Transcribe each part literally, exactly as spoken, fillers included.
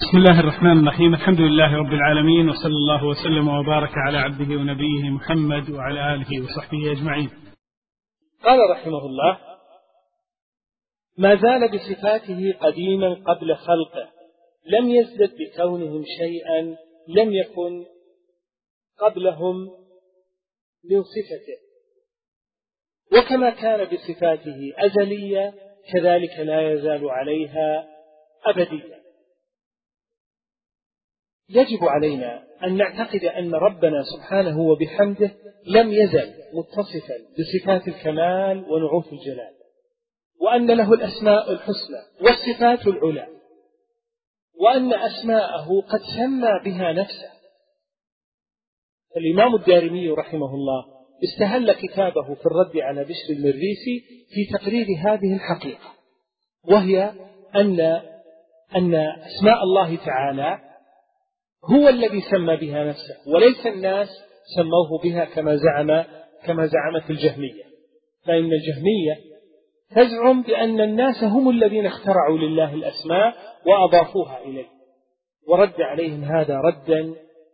بسم الله الرحمن الرحيم. الحمد لله رب العالمين، وصلى الله وسلم وبارك على عبده ونبيه محمد وعلى آله وصحبه أجمعين. قال رحمه الله: ما زال بصفاته قديما قبل خلقه، لم يزدد بكونهم شيئا لم يكن قبلهم من صفته، وكما كان بصفاته أزلية كذلك لا يزال عليها أبدية. يجب علينا أن نعتقد أن ربنا سبحانه وبحمده لم يزل متصفا بصفات الكمال ونعوت الجلال، وأن له الأسماء الحسنى والصفات العلى، وأن أسماءه قد سمى بها نفسه. الإمام الدارمي رحمه الله استهل كتابه في الرد على بشر المريسي في تقرير هذه الحقيقة، وهي أن أن أسماء الله تعالى هو الذي سمى بها نفسه، وليس الناس سموه بها كما زعم كما زعمت الجهمية. فإن الجهمية تزعم بأن الناس هم الذين اخترعوا لله الأسماء وأضافوها إليه، ورد عليهم هذا ردا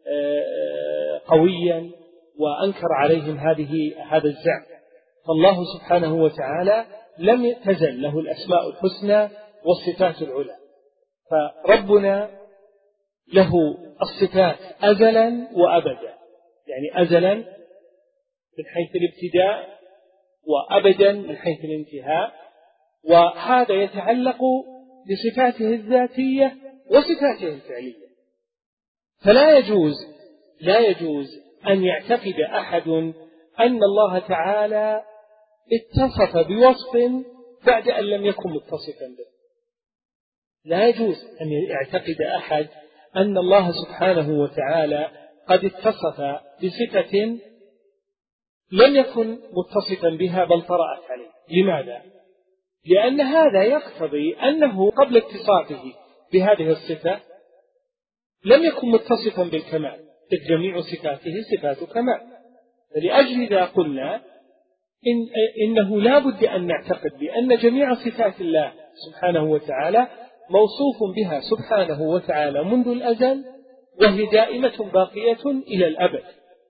قويا، وأنكر عليهم هذه هذا الزعم. فالله سبحانه وتعالى لم تزل له الأسماء الحسنى والصفات العلى، فربنا له الصفات أزلا وأبدا، يعني أزلا من حيث الابتداء وأبدا من حيث الانتهاء، وهذا يتعلق بصفاته الذاتية وصفاته الفعلية. فلا يجوز لا يجوز أن يعتقد أحد أن الله تعالى اتصف بوصف بعد أن لم يكن متصفا به. لا يجوز أن يعتقد أحد أن الله سبحانه وتعالى قد اتصف بصفة لم يكن متصفا بها بل طرأت عليه. لماذا؟ لأن هذا يقتضي أنه قبل اتصافه بهذه الصفة لم يكن متصفا بالكمال، إذ جميع صفاته صفات كمال. فلأجل ذا قلنا إن إنه لا بد أن نعتقد بأن جميع صفات الله سبحانه وتعالى موصوف بها سبحانه وتعالى منذ الأزل، وهي دائمة باقية إلى الأبد.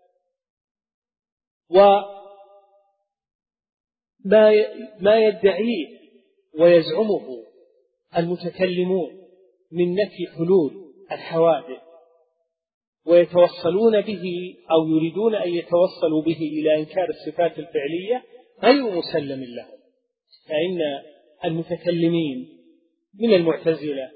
وما يدعيه ويزعمه المتكلمون من نفي حلول الحوادث ويتوصلون به أو يريدون أن يتوصلوا به إلى إنكار الصفات الفعلية غير مسلم لهم. فإن المتكلمين من المعتزلة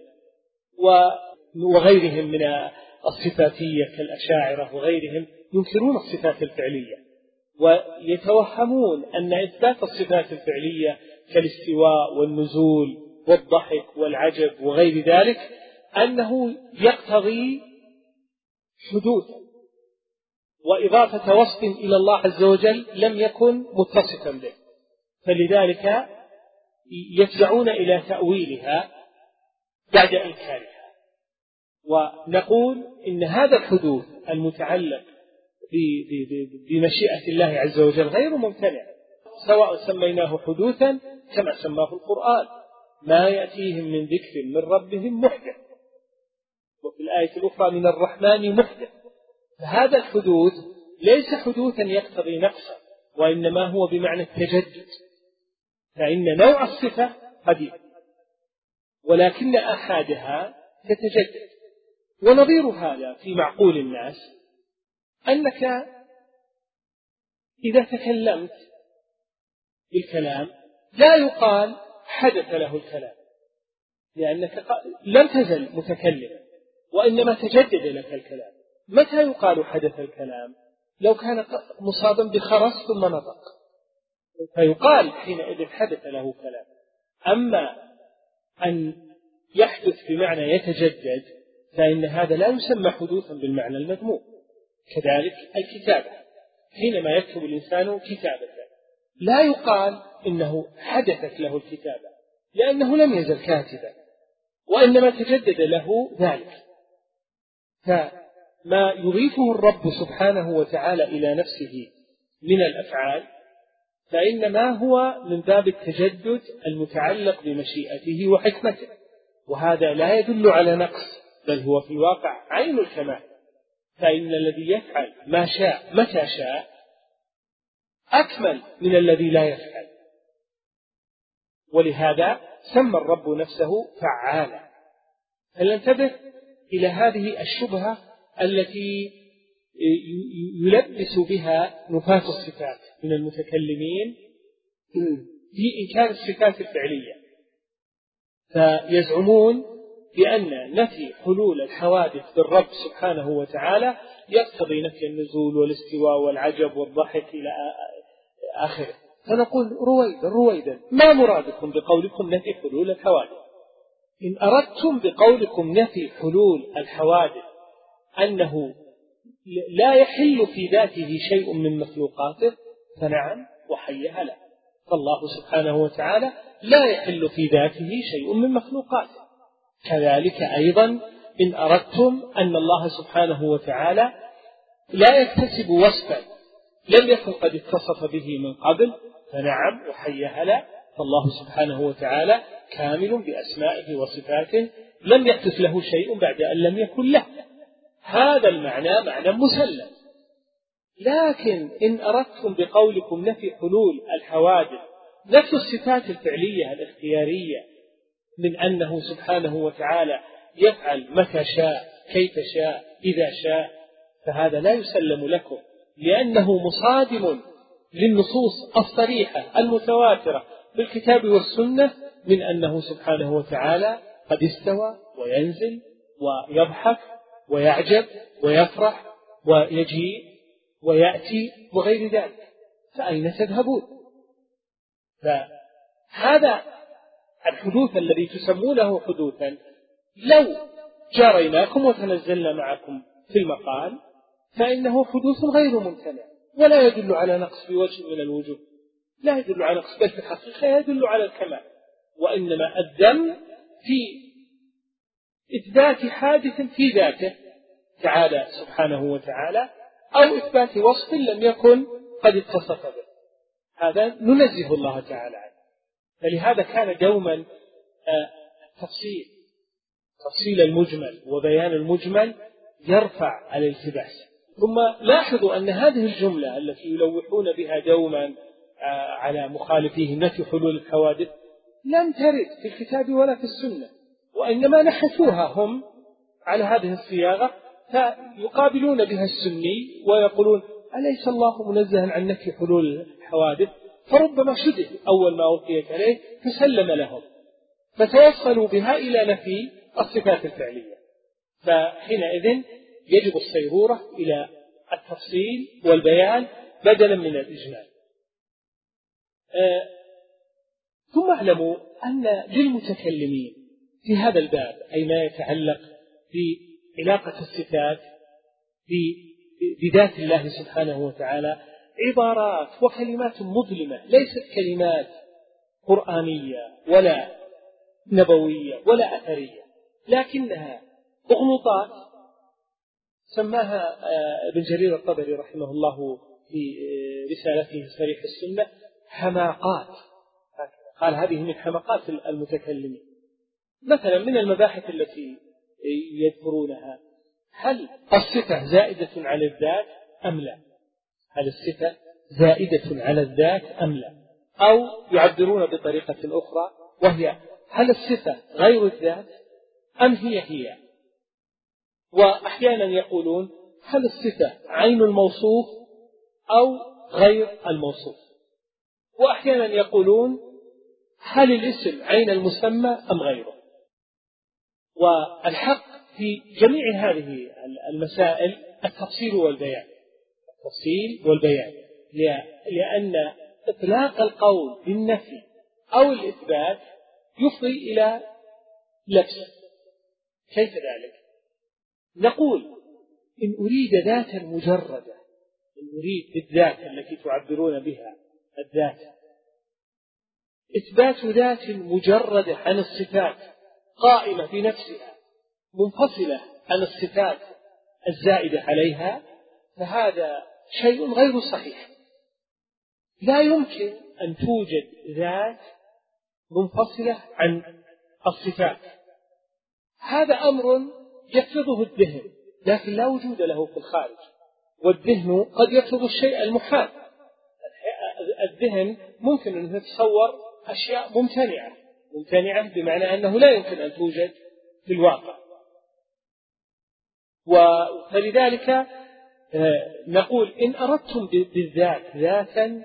وغيرهم من الصفاتية كالأشاعرة وغيرهم ينكرون الصفات الفعلية، ويتوهمون أن إثبات الصفات الفعلية كالاستواء والنزول والضحك والعجب وغير ذلك أنه يقتضي حدوثا وإضافة وصف إلى الله عز وجل لم يكن متصفا به، فلذلك يفزعون إلى تأويلها بعد إنكارها. ونقول إن هذا الحدوث المتعلق بمشيئة الله عز وجل غير ممتنع، سواء سميناه حدوثا كما سماه القرآن: ما يأتيهم من ذكر من ربهم محدث، وفي الآية الأخرى: من الرحمن محدث. فهذا الحدوث ليس حدوثا يقتضي نقصا، وإنما هو بمعنى التجدد، فإن نوع الصفة قديم ولكن آحادها تتجدد. ونظير هذا في معقول الناس أنك إذا تكلمت بالكلام لا يقال حدث له الكلام، لأنك لم تزل متكلما وإنما تجدد لك الكلام. متى يقال حدث الكلام؟ لو كان مصابا بخرس ثم نطق، فيقال حينئذ حدث له كلام. أما أن يحدث بمعنى يتجدد فإن هذا لا يسمى حدوثا بالمعنى المذموم. كذلك الكتابة، حينما يكتب الإنسان كتابة لا يقال إنه حدثت له الكتابة، لأنه لم يزل كاتبا وإنما تجدد له ذلك. فما يضيفه الرب سبحانه وتعالى إلى نفسه من الأفعال فإنما هو من باب التجدد المتعلق بمشيئته وحكمته، وهذا لا يدل على نقص بل هو في الواقع عين الكمال. فإن الذي يفعل ما شاء متى شاء أكمل من الذي لا يفعل، ولهذا سمى الرب نفسه فعالا. فلننتبه إلى هذه الشبهة التي يلبس بها نفاة الصفات من المتكلمين في إنكار الصفات الفعلية، فيزعمون بأن نفي حلول الحوادث بالرب سبحانه وتعالى يقتضي نفي النزول والاستواء والعجب والضحك إلى آخره. فنقول رويدا رويدا، ما مرادكم بقولكم نفي حلول الحوادث؟ إن أردتم بقولكم نفي حلول الحوادث أنه لا يحل في ذاته شيء من مخلوقاته فنعم وحي هلا، فالله سبحانه وتعالى لا يحل في ذاته شيء من مخلوقاته. كذلك أيضا إن أردتم أن الله سبحانه وتعالى لا يكتسب وصفا لم يكن قد اتصف به من قبل فنعم وحي هلا، فالله سبحانه وتعالى كامل بأسمائه وصفاته لم يحدث له شيء بعد أن لم يكن له. هذا المعنى معنى مسلم. لكن إن أردتم بقولكم نفي حلول الحوادث نفي الصفات الفعلية الاختيارية من أنه سبحانه وتعالى يفعل متى شاء كيف شاء إذا شاء، فهذا لا يسلم لكم، لأنه مصادم للنصوص الصريحة المتواترة في الكتاب والسنة من أنه سبحانه وتعالى قد استوى وينزل ويضحك ويعجب ويفرح ويجيء ويأتي وغير ذلك، فأين تذهبون؟ فهذا الحدوث الذي تسمونه حدوثا لو جاريناكم وتنزلنا معكم في المقال فإنه حدوث غير ممتنع ولا يدل على نقص في وجه من الوجوه، لا يدل على نقص، بل في الحقيقة يدل على الكمال، وإنما الذم في إثبات حادث في ذاته تعالى سبحانه وتعالى أو إثبات وصف لم يكن قد اتصف به، هذا ننزه الله تعالى عنه. فلهذا كان دوما التفصيل تفصيل المجمل وبيان المجمل يرفع الالتباس. ثم لاحظوا أن هذه الجملة التي يلوحون بها دوما على مخالفيهم نفي حلول الحوادث لم ترد في الكتاب ولا في السنة، وإنما نحتوها هم على هذه الصياغة فيقابلون بها السني ويقولون أليس الله منزها عن نفي حلول الحوادث؟ فربما شده أول ما أوحيت عليه فسلم لهم، فتوصلوا بها إلى نفي الصفات الفعلية. فحينئذ يجب الصيرورة إلى التفصيل والبيان بدلا من الإجمال. آه ثم اعلموا أن للمتكلمين في هذا الباب أي ما يتعلق بعلاقة الصفات بذات الله سبحانه وتعالى عبارات وكلمات مظلمة، ليست كلمات قرآنية ولا نبوية ولا أثرية، لكنها أغلوطات سماها ابن جرير الطبري رحمه الله في رسالته صريح السنة حماقات، قال هذه من حماقات المتكلمين. مثلا من المباحث التي يذكرونها هل الصفة زائدة على الذات أم لا؟ هل الصفة زائدة على الذات أم لا؟ أو يعبرون بطريقة أخرى وهي هل الصفة غير الذات أم هي هي؟ وأحيانا يقولون هل الصفة عين الموصوف أو غير الموصوف؟ وأحيانا يقولون هل الاسم عين المسمى أم غيره؟ والحق في جميع هذه المسائل التفصيل والبيان التفصيل والبيان لأن إطلاق القول بالنفي أو الإثبات يفضي إلى لبس. كيف ذلك؟ نقول إن أريد ذاتا مجردة، إن أريد بالذات التي تعبرون بها الذات إثبات ذات مجردة عن الصفات قائمة بنفسها منفصلة عن الصفات الزائدة عليها، فهذا شيء غير صحيح. لا يمكن أن توجد ذات منفصلة عن الصفات، هذا أمر يفرضه الذهن لكن لا وجود له في الخارج، والذهن قد يفرض الشيء المحال. الذهن ممكن أن يتصور أشياء ممتنعة ممتنعة بمعنى أنه لا يمكن أن توجد في الواقع. ولذلك نقول إن أردتم بالذات ذاتا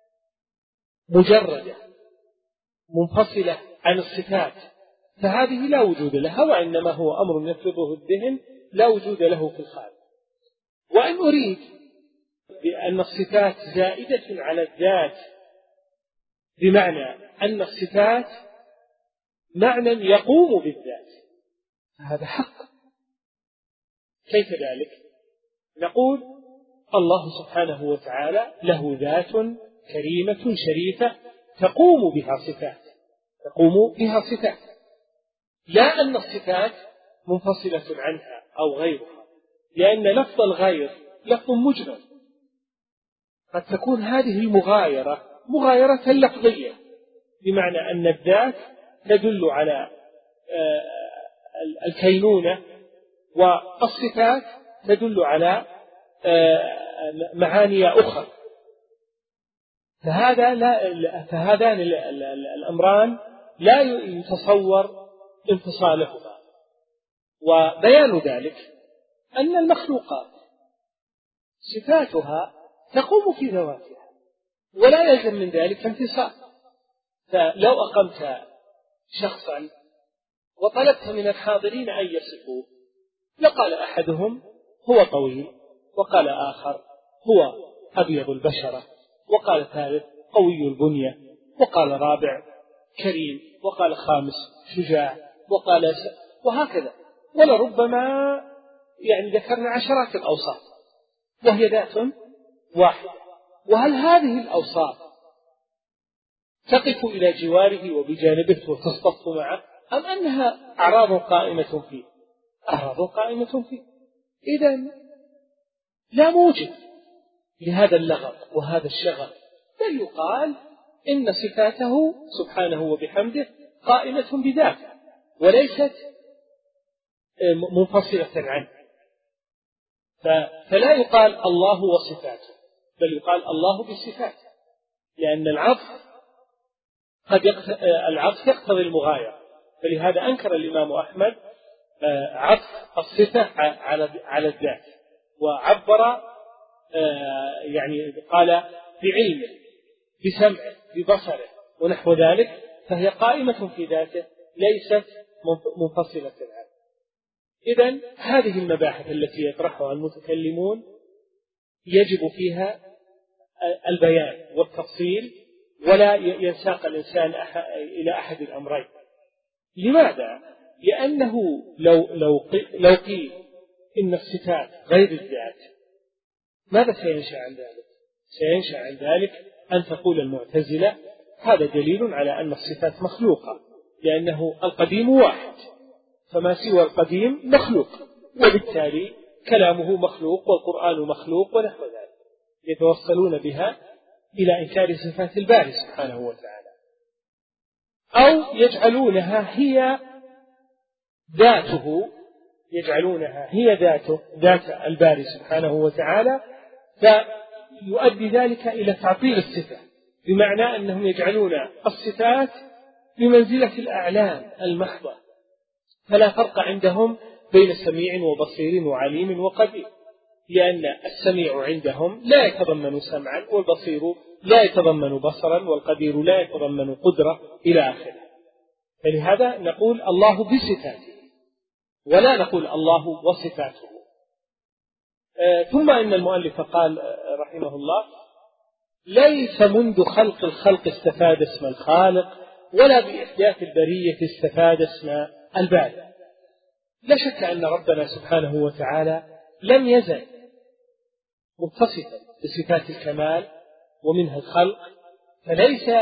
مجردة منفصلة عن الصفات فهذه لا وجود لها، وإنما هو أمر يفرضه الذهن لا وجود له في الخارج. وإن أريد بأن الصفات زائدة على الذات بمعنى أن الصفات معنى يقوم بالذات هذا حق. كيف ذلك؟ نقول الله سبحانه وتعالى له ذات كريمة شريفة تقوم بها صفات تقوم بها صفات لا أن الصفات منفصلة عنها أو غيرها، لأن لفظ الغير لفظ مجمل، قد تكون هذه المغايرة مغايرة لفظية بمعنى أن الذات تدل على الكينونة والصفات تدل على معاني أخرى، فهذا لا فهذان الأمران لا يتصور انفصالهما. وبيان ذلك أن المخلوقات صفاتها تقوم في ذواتها ولا يلزم من ذلك انفصال. فلو أقمت شخصا وطلبت من الحاضرين أن يصفوه لقال أحدهم هو طويل، وقال آخر هو أبيض البشرة، وقال ثالث قوي البنية، وقال رابع كريم، وقال خامس شجاع، وقال س... وهكذا، ولربما يعني ذكرنا عشرات الأوصاف وهي ذات واحدة. وهل هذه الأوصاف تقف إلى جواره وبجانبه وتصطف معه أم أنها أعراض قائمة فيه؟ أعراض قائمة فيه. إذن لا موجب لهذا اللغط وهذا الشغف، بل يقال إن صفاته سبحانه وبحمده قائمة بذاته وليست منفصلة عنه. فلا يقال الله وصفاته بل يقال الله بصفاته، لأن العطف قد العطف يقتضي المغايرة، فلهذا أنكر الإمام أحمد عطف الصفة على الذات وعبر يعني قال بعلمه بسمعه ببصره ونحو ذلك، فهي قائمة في ذاته ليست منفصلة عنه. إذن هذه المباحث التي يطرحها المتكلمون يجب فيها البيان والتفصيل ولا ينساق الإنسان إلى أحد الأمرين. لماذا؟ لأنه لو, لو, لو قيل إن الصفات غير الذات ماذا سينشأ عن ذلك؟ سينشأ عن ذلك أن تقول المعتزلة هذا دليل على أن الصفات مخلوقة، لأنه القديم واحد فما سوى القديم مخلوق، وبالتالي كلامه مخلوق والقرآن مخلوق ونحو ذلك، يتوصلون بها إلى إنكار صفات الباري سبحانه وتعالى، أو يجعلونها هي ذاته يجعلونها هي ذاته ذات الباري سبحانه وتعالى، فيؤدي ذلك إلى تعطيل الصفة، بمعنى أنهم يجعلون الصفات بمنزلة الأعلام المحضة، فلا فرق عندهم بين سميع وبصير وعليم وقدير، لأن السميع عندهم لا يتضمن سمعا، والبصير لا يتضمن بصرا، والقدير لا يتضمن قدرة إلى آخره. فلهذا نقول الله بصفاته ولا نقول الله وصفاته. آه ثم إن المؤلف قال آه رحمه الله ليس منذ خلق الخلق استفاد اسم الخالق ولا بإحداث البرية استفاد اسم البارئ. لا شك أن ربنا سبحانه وتعالى لم يزل متصفا بصفات الكمال ومنها الخلق، فليس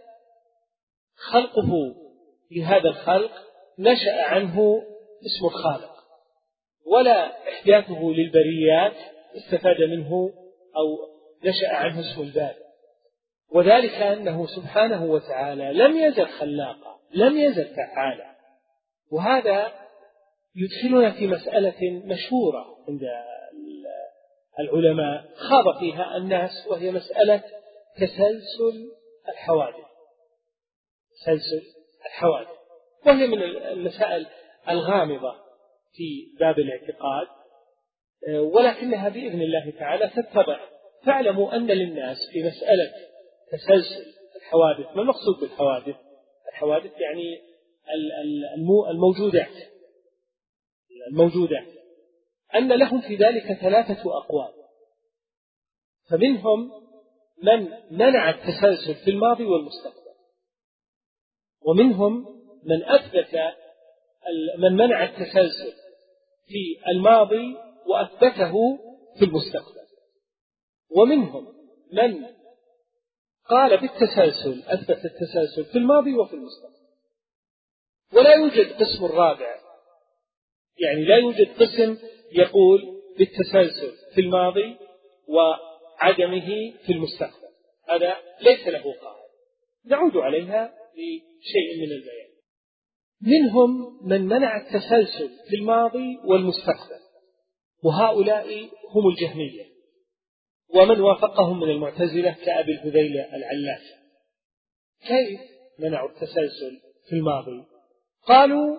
خلقه لهذا الخلق نشأ عنه اسم الخالق، ولا إحداثه للبريات استفاد منه أو نشأ عنه اسم البارئ، وذلك أنه سبحانه وتعالى لم يزل خلاقا لم يزل فعالا. وهذا يدخلنا في مسألة مشهورة عند العلماء خاض فيها الناس، وهي مسألة تسلسل الحوادث. تسلسل الحوادث وهي من المسائل الغامضة في باب الاعتقاد، ولكنها بإذن الله تعالى تتبع. فاعلموا أن للناس في مسألة تسلسل الحوادث، ما المقصود بالحوادث؟ الحوادث يعني الموجودات الموجودات أن لهم في ذلك ثلاثة أقوال. فمنهم من منع التسلسل في الماضي والمستقبل، ومنهم من أثبت من منع التسلسل في الماضي وأثبته في المستقبل، ومنهم من قال بالتسلسل أثبت التسلسل في الماضي وفي المستقبل. ولا يوجد قسم رابع، يعني لا يوجد قسم يقول بالتسلسل في الماضي وعدمه في المستقبل، هذا ليس له قاعدة. نعود عليها بشيء من البيان. منهم من منع التسلسل في الماضي والمستقبل، وهؤلاء هم الجهمية ومن وافقهم من المعتزلة كأبي الهذيل العلاف. كيف منعوا التسلسل في الماضي؟ قالوا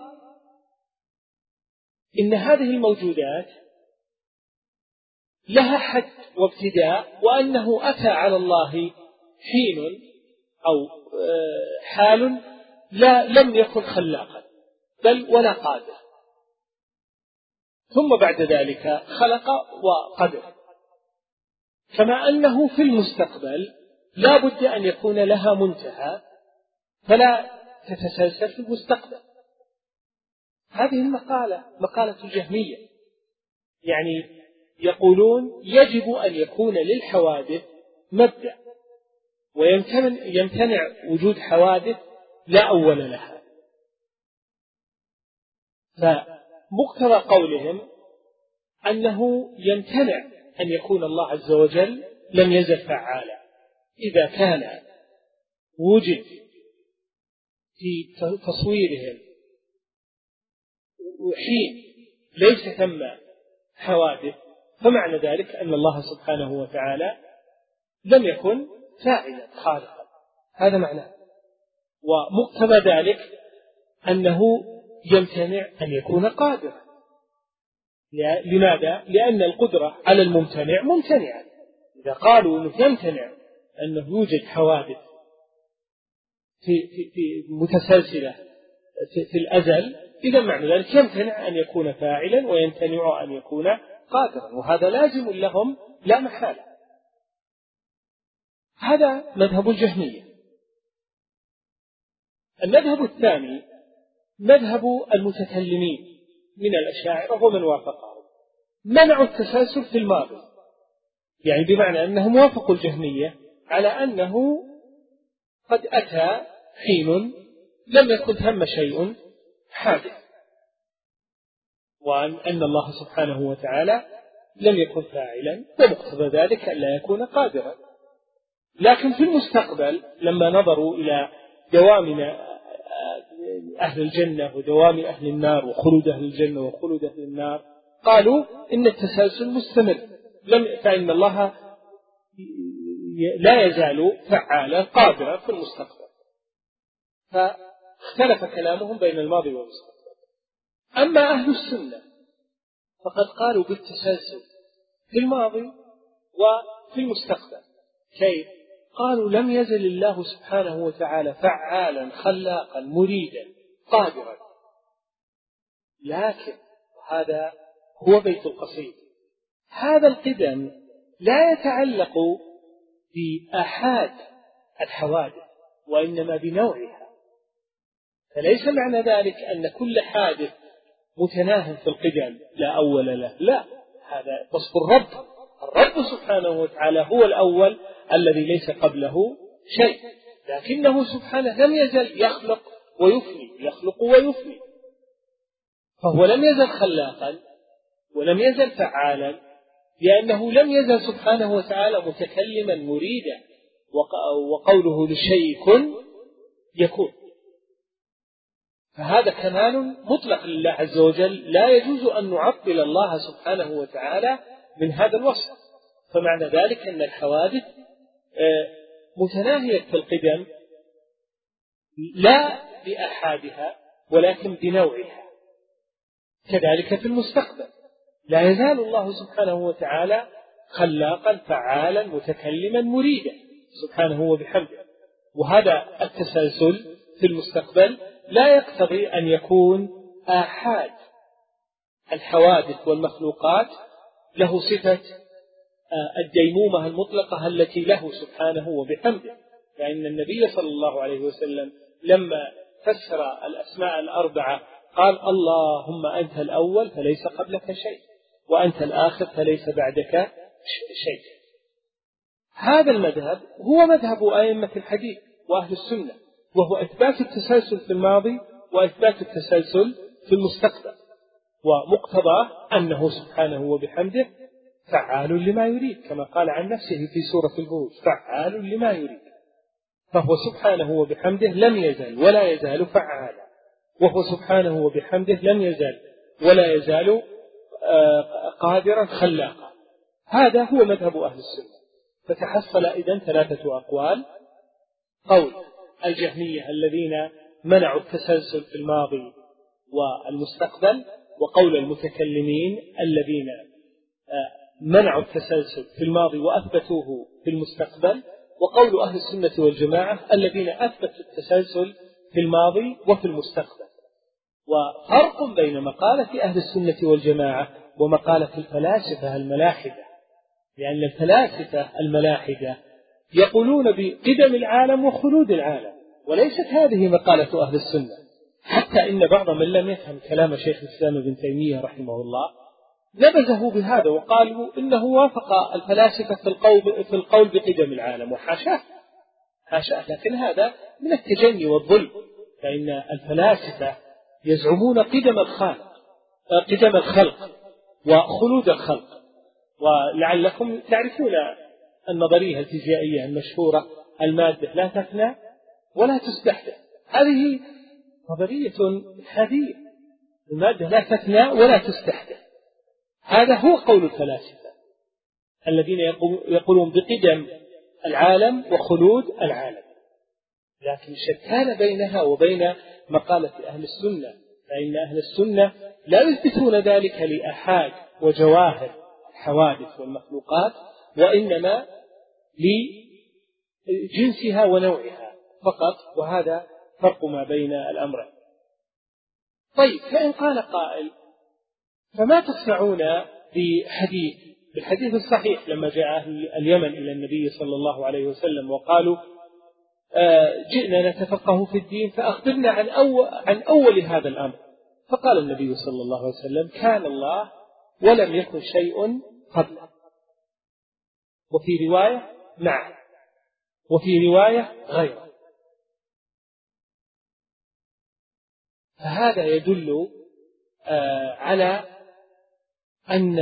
إن هذه الموجودات لها حد وابتداء، وأنه أتى على الله حين أو حال لا لم يكن خلاقا بل ولا قادر، ثم بعد ذلك خلق وقدر. كما أنه في المستقبل لا بد أن يكون لها منتهى فلا تتسلسل في المستقبل. هذه المقالة مقالة الجهمية، يعني يقولون يجب أن يكون للحوادث مبدأ، ويمتنع وجود حوادث لا أول لها. فمقتضى قولهم أنه يمتنع أن يكون الله عز وجل لم يزل فعالا. إذا كان وجد في تصويرهم حين ليس ثم حوادث، فمعنى ذلك أن الله سبحانه وتعالى لم يكن فاعلا خالقا، هذا معناه. ومقتضى ذلك أنه يمتنع أن يكون قادرا. لماذا؟ لأن القدرة على الممتنع ممتنعة. إذا قالوا أنه يمتنع أنه يوجد حوادث في, في, في متسلسلة في, في الأزل، إذا معنى ذلك يمتنع أن يكون فاعلا ويمتنع أن يكون قادرا، وهذا لازم لهم لا محالة. هذا مذهب الجهمية. المذهب الثاني مذهب المتكلمين من الأشاعرة ومن وافقهم، منعوا التسلسل في الماضي، يعني بمعنى أنهم وافقوا الجهمية على أنه قد أتى حين لم يكن ثم شيء حادث، وأن الله سبحانه وتعالى لم يكن فاعلا، ومقتضى ذلك أن لا يكون قادرا. لكن في المستقبل لما نظروا إلى دوام أهل الجنة ودوام أهل النار وخلود أهل الجنة وخلود أهل النار، قالوا إن التسلسل مستمر، لم فإن الله لا يزال فعالا قادرا في المستقبل. فاختلف كلامهم بين الماضي والمستقبل. أما أهل السنة فقد قالوا بالتسلسل في الماضي وفي المستقبل. كيف؟ قالوا لم يزل الله سبحانه وتعالى فعالا خلاقا مريدا قادرا، لكن هذا هو بيت القصيد، هذا القدم لا يتعلق بآحاد الحوادث وإنما بنوعها. فليس معنى ذلك أن كل حادث متناه في القدم لا أول له، لا، هذا وصف الرب. الرب سبحانه وتعالى هو الأول الذي ليس قبله شيء، لكنه سبحانه لم يزل يخلق ويفني يخلق ويفني، فهو لم يزل خلاقا ولم يزل فعالا، لأنه لم يزل سبحانه وتعالى متكلما مريدا، وقوله للشيء كن يكون. فهذا كمال مطلق لله عز وجل، لا يجوز أن نعطل الله سبحانه وتعالى من هذا الوصف. فمعنى ذلك أن الحوادث متناهية في القدم لا بأحادها ولكن بنوعها. كذلك في المستقبل لا يزال الله سبحانه وتعالى خلاقا فعالا متكلما مريدا سبحانه وبحمده. وهذا التسلسل في المستقبل لا يقتضي أن يكون آحاد الحوادث والمخلوقات له صفة الديمومة المطلقة التي له سبحانه وبحمده، لأن النبي صلى الله عليه وسلم لما فسر الأسماء الأربعة قال اللهم أنت الأول فليس قبلك شيء، وأنت الآخر فليس بعدك شيء. هذا المذهب هو مذهب أئمة الحديث وأهل السنة، وهو إثبات التسلسل في الماضي وإثبات التسلسل في المستقبل، ومقتضاه أنه سبحانه وبحمده فعال لما يريد، كما قال عن نفسه في سورة البروج فعال لما يريد. فهو سبحانه وبحمده لم يزل ولا يزال فعالا، وهو سبحانه وبحمده لم يزل ولا يزال قادرا خلاقا. هذا هو مذهب أهل السنة. فتحصل إذن ثلاثة أقوال: قول الجهمية الذين منعوا التسلسل في الماضي والمستقبل، وقول المتكلمين الذين منعوا التسلسل في الماضي وأثبتوه في المستقبل، وقول أهل السنة والجماعة الذين أثبتوا التسلسل في الماضي وفي المستقبل. وفرق بين مقالة أهل السنة والجماعة ومقالة الفلاسفة الملاحدة، لأن الفلاسفة الملاحدة يقولون بقدم العالم وخلود العالم، وليست هذه مقالة أهل السنة. حتى إن بعض من لم يفهم كلام شيخ الإسلام ابن تيمية رحمه الله نبذه بهذا وقالوا إنه وافق الفلاسفة في القول, في القول بقدم العالم، وحاشاه حاشاه. لكن هذا من التجني والظلم، فإن الفلاسفة يزعمون قدم الخالق قدم الخلق وخلود الخلق. ولعلكم تعرفون النظرية الفيزيائية المشهورة المادة لا تفنى ولا تستحدث. هذه نظرية إلحادية، المادة لا تفنى ولا تستحدث. هذا هو قول الفلاسفة الذين يقولون بقدم العالم وخلود العالم. لكن شتان بينها وبين مقالة أهل السنة، فإن أهل السنة لا يثبتون ذلك لأحاد وجواهر الحوادث والمخلوقات، وإنما لجنسها ونوعها فقط. وهذا فرق ما بين الأمرين. طيب، فإن قال قائل فما تصنعون بحديث بالحديث الصحيح لما جاء أهل اليمن إلى النبي صلى الله عليه وسلم وقالوا جئنا نتفقه في الدين فأخبرنا عن أول, عن أول هذا الأمر؟ فقال النبي صلى الله عليه وسلم كان الله ولم يكن شيء قبله، وفي رواية معه، وفي رواية غيره. فهذا يدل على أن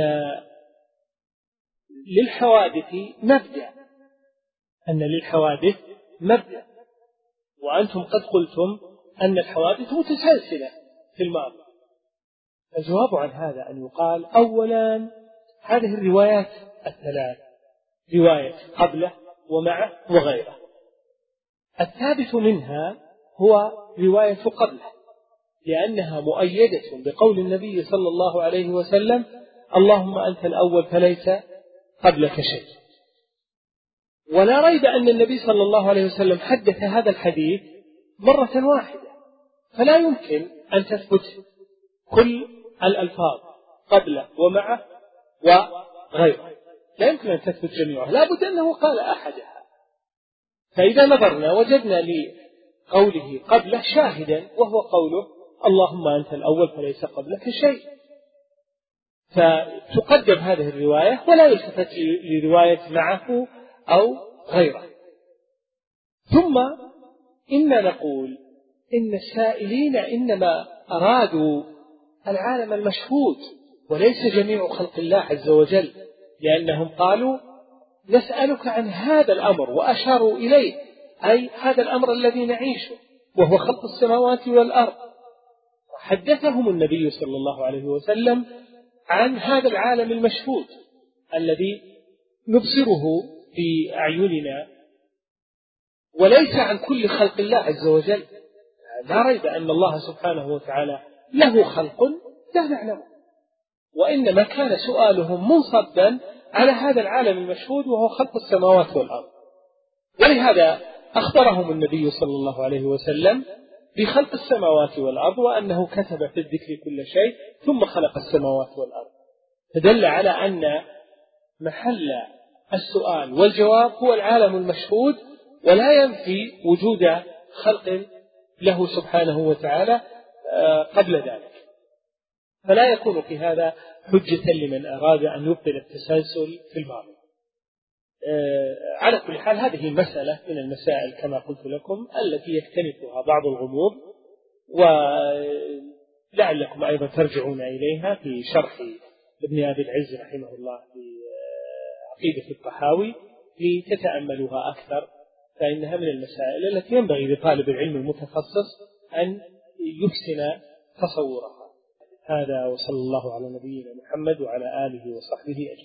للحوادث مبدأ أن للحوادث مبدأ وأنتم قد قلتم أن الحوادث متسلسلة في الماضي. الجواب عن هذا أن يقال أولا هذه الروايات الثلاث، رواية قبله ومعه وغيره، الثابت منها هو رواية قبله، لأنها مؤيدة بقول النبي صلى الله عليه وسلم اللهم أنت الأول فليس قبلك شيء. ولا ريب أن النبي صلى الله عليه وسلم حدث هذا الحديث مرة واحدة، فلا يمكن أن تثبت كل الألفاظ قبله ومعه وغيره، لا يمكن أن تثبت جميعها، لا بد أنه قال أحدها. فإذا نظرنا وجدنا لقوله قبله شاهدا، وهو قوله اللهم أنت الأول فليس قبلك شيء، فتقدم هذه الرواية ولا يلتفت لرواية معه أو غيره. ثم إن نقول إن السائلين إنما أرادوا العالم المشهود وليس جميع خلق الله عز وجل، لأنهم قالوا نسألك عن هذا الأمر، وأشاروا إليه أي هذا الأمر الذي نعيشه وهو خلق السماوات والأرض. حدثهم النبي صلى الله عليه وسلم عن هذا العالم المشهود الذي نبصره في أعيننا وليس عن كل خلق الله عز وجل. لا ريب أن الله سبحانه وتعالى له خلق لا نعلمه، وإنما كان سؤالهم منصبا على هذا العالم المشهود وهو خلق السماوات والأرض. ولهذا أخبرهم النبي صلى الله عليه وسلم بخلق السماوات والأرض وأنه كتب في الذكر كل شيء ثم خلق السماوات والأرض، فدل على أن محل السؤال والجواب هو العالم المشهود، ولا ينفي وجود خلق له سبحانه وتعالى قبل ذلك. فلا يكون في هذا حجة لمن أراد أن يبطل التسلسل في الماضي. على كل حال هذه مسألة من المسائل كما قلت لكم التي يختلفها بعض الغموض، ولعلكم أيضا ترجعون إليها في شرح ابن أبي العز رحمه الله في عقيدة الطحاوي لتتأملوها أكثر، فإنها من المسائل التي ينبغي لطالب العلم المتخصص أن يحسن تصورها. هذا وصلى الله على نبينا محمد وعلى آله وصحبه أجمعين.